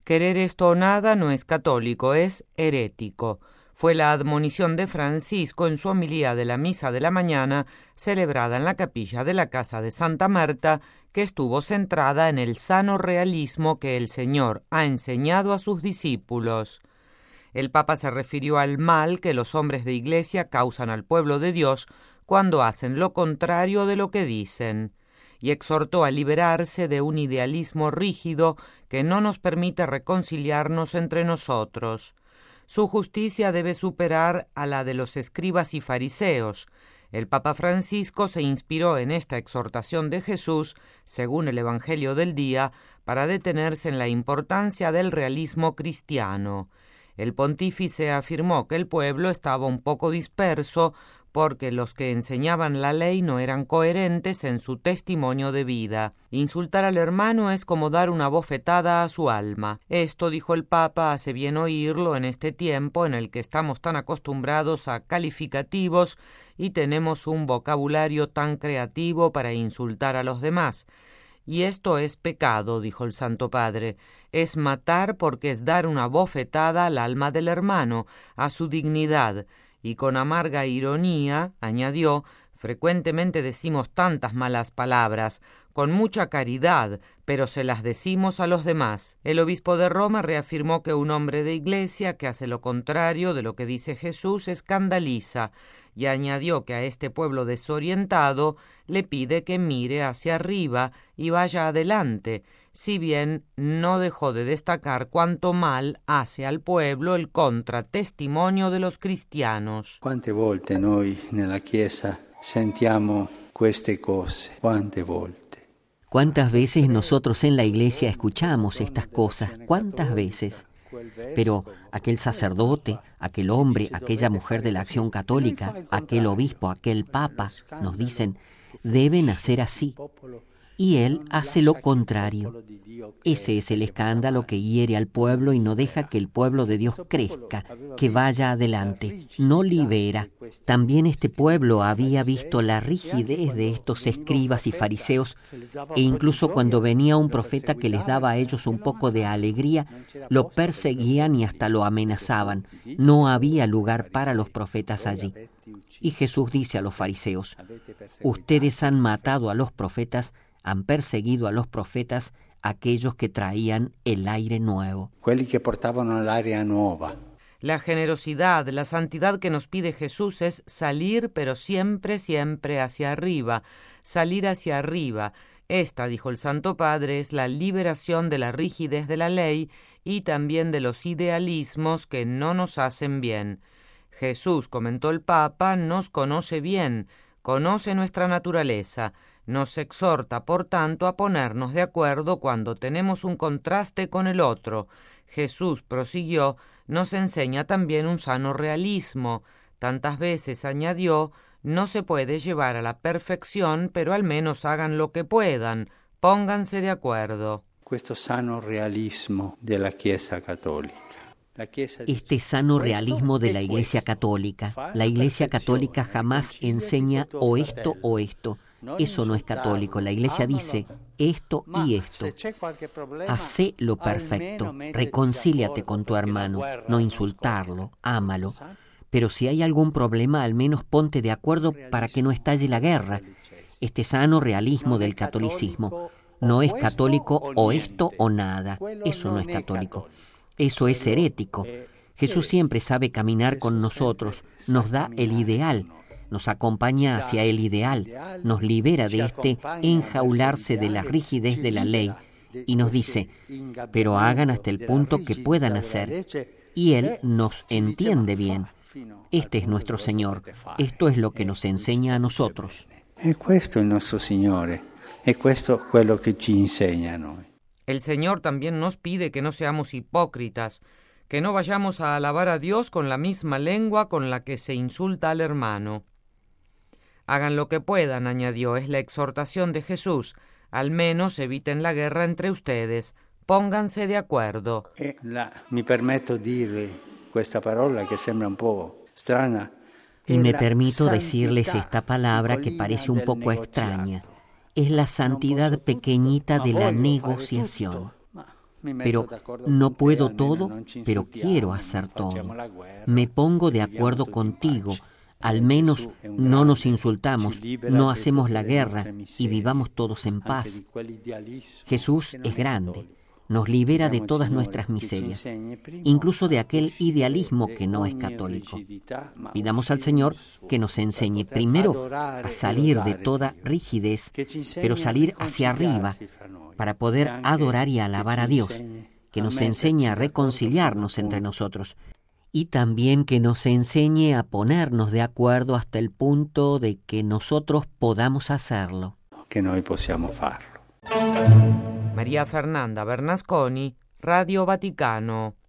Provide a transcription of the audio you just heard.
Querer esto o nada no es católico, es herético. Fue la admonición de Francisco en su homilía de la misa de la mañana, celebrada en la capilla de la casa de Santa Marta, que estuvo centrada en el sano realismo que el Señor ha enseñado a sus discípulos. El Papa se refirió al mal que los hombres de Iglesia causan al pueblo de Dios cuando hacen lo contrario de lo que dicen, y exhortó a liberarse de un idealismo rígido que no nos permite reconciliarnos entre nosotros. Su justicia debe superar a la de los escribas y fariseos. El Papa Francisco se inspiró en esta exhortación de Jesús, según el Evangelio del día, para detenerse en la importancia del realismo cristiano. El pontífice afirmó que el pueblo estaba un poco disperso porque los que enseñaban la ley no eran coherentes en su testimonio de vida. Insultar al hermano es como dar una bofetada a su alma. Esto, dijo el Papa, hace bien oírlo en este tiempo en el que estamos tan acostumbrados a calificativos y tenemos un vocabulario tan creativo para insultar a los demás. Y esto es pecado, dijo el Santo Padre. Es matar porque es dar una bofetada al alma del hermano, a su dignidad. Y con amarga ironía, añadió, frecuentemente decimos tantas malas palabras, con mucha caridad, pero se las decimos a los demás. El obispo de Roma reafirmó que un hombre de Iglesia que hace lo contrario de lo que dice Jesús escandaliza, y añadió que a este pueblo desorientado le pide que mire hacia arriba y vaya adelante, si bien no dejó de destacar cuánto mal hace al pueblo el contratestimonio de los cristianos. Quante volte noi nella Chiesa sentiamo queste cose, quante volte. ¿Cuántas veces nosotros en la Iglesia escuchamos estas cosas? ¿Cuántas veces? Pero aquel sacerdote, aquel hombre, aquella mujer de la Acción Católica, aquel obispo, aquel papa, nos dicen, deben hacer así. Y él hace lo contrario. Ese es el escándalo que hiere al pueblo y no deja que el pueblo de Dios crezca, que vaya adelante, no libera. También este pueblo había visto la rigidez de estos escribas y fariseos, e incluso cuando venía un profeta que les daba a ellos un poco de alegría, lo perseguían y hasta lo amenazaban. No había lugar para los profetas allí. Y Jesús dice a los fariseos, ustedes han matado a los profetas, han perseguido a los profetas, aquellos que traían el aire nuevo. Quelli che portavano l'aria nuova. La generosidad, la santidad que nos pide Jesús es salir, pero siempre, siempre hacia arriba. Salir hacia arriba. Esta, dijo el Santo Padre, es la liberación de la rigidez de la ley y también de los idealismos que no nos hacen bien. Jesús, comentó el Papa, nos conoce bien, conoce nuestra naturaleza. Nos exhorta, por tanto, a ponernos de acuerdo cuando tenemos un contraste con el otro. Jesús, prosiguió, nos enseña también un sano realismo. Tantas veces, añadió, no se puede llevar a la perfección, pero al menos hagan lo que puedan, pónganse de acuerdo. Questo sano realismo de la Chiesa católica. Este sano realismo de la Iglesia Católica. La Iglesia Católica jamás enseña o esto o esto. Eso no es católico. La Iglesia dice esto y esto. Hacé lo perfecto. Reconcíliate con tu hermano. No insultarlo. Ámalo. Pero si hay algún problema, al menos ponte de acuerdo para que no estalle la guerra. Este sano realismo del catolicismo. No es católico o esto o nada. Eso no es católico. Eso es herético. Jesús siempre sabe caminar con nosotros. Nos da el ideal. Nos acompaña hacia el ideal, nos libera de este enjaularse de la rigidez de la ley y nos dice, pero hagan hasta el punto que puedan hacer. Y Él nos entiende bien. Este es nuestro Señor. Esto es lo que nos enseña a nosotros. E questo è il nostro Signore. E questo è quello che ci insegna a noi. El Señor también nos pide que no seamos hipócritas, que no vayamos a alabar a Dios con la misma lengua con la que se insulta al hermano. Hagan lo que puedan, añadió, es la exhortación de Jesús. Al menos eviten la guerra entre ustedes. Pónganse de acuerdo. Mi permetto dire questa parola che sembra un po' strana. Y me permito decirles esta palabra que parece un poco extraña. Es la santidad pequeñita de la negociación. pero no puedo todo, pero quiero hacer todo. Me pongo de acuerdo contigo. Al menos no nos insultamos, no hacemos la guerra y vivamos todos en paz. Jesús es grande, nos libera de todas nuestras miserias, incluso de aquel idealismo que no es católico. Pidamos al Señor que nos enseñe primero a salir de toda rigidez, pero salir hacia arriba para poder adorar y alabar a Dios, que nos enseñe a reconciliarnos entre nosotros, y también que nos enseñe a ponernos de acuerdo hasta el punto de que nosotros podamos hacerlo. Que noi possiamo farlo. María Fernanda Bernasconi, Radio Vaticano.